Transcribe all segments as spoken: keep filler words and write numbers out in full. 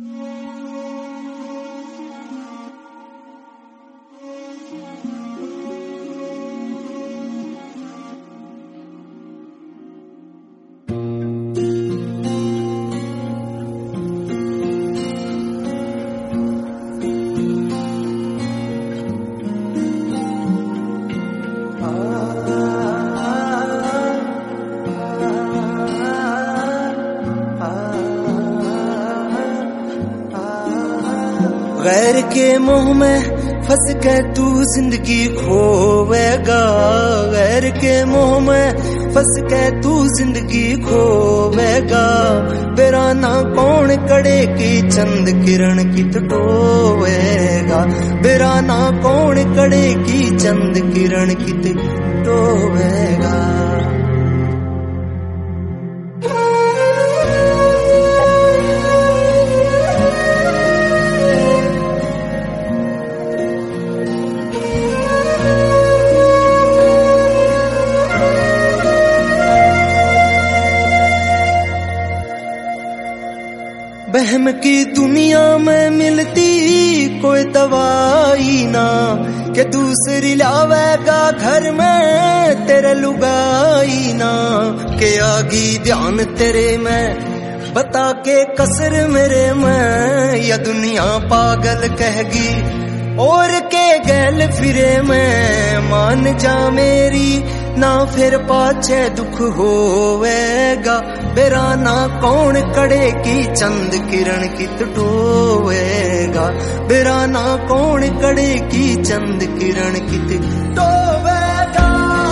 गैर के मोह में फंस के तू जिंदगी खोवेगा, गैर के मोह में फंस के तू जिंदगी खोवेगा। बेराना कौन कड़े की चंद किरण की टोवेगा, बेराना कौन कड़े की चंद किरण की टोवेगा। बहम की दुनिया में मिलती कोई दवाई ना, के दूसरी लावेगा घर में तेरे लुगाई ना। के आगी ध्यान तेरे में बता के कसर मेरे में, या दुनिया पागल कहेगी और के गैल फिरे में। मान जा मेरी ना फिर पाछे दुख होवेगा, बेराना कौन कड़े की चंद किरण की टोवेगा, बेराना कौन कड़े की चंद किरण की टोवेगा।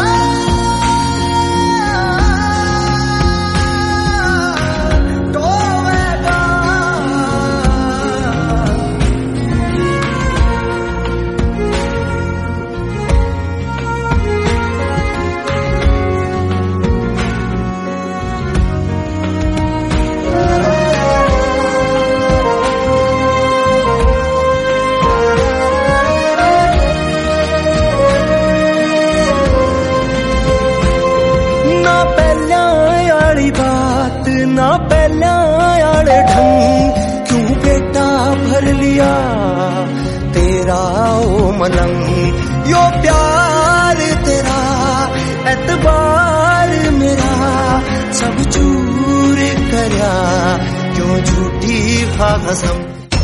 ना पहला आड़े ढंग क्यों बेटा भर लिया तेरा ओ मलंग। यो प्यार तेरा एतबार मेरा सब चूर करया, क्यों झूठी खा कसम।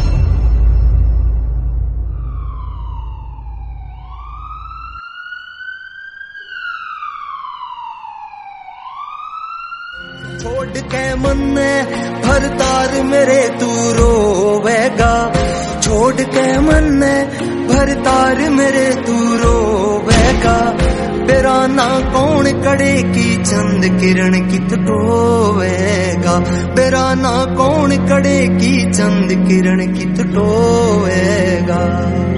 छोड़ के मन भरतार मेरे तू रोवेगा, छोड़ के मन भरतार मेरे तू रोवेगा। बेराना कौन कड़े की चंद किरण की टोवेगा, बेराना कौन कड़े की चंद किरण की टोवेगा।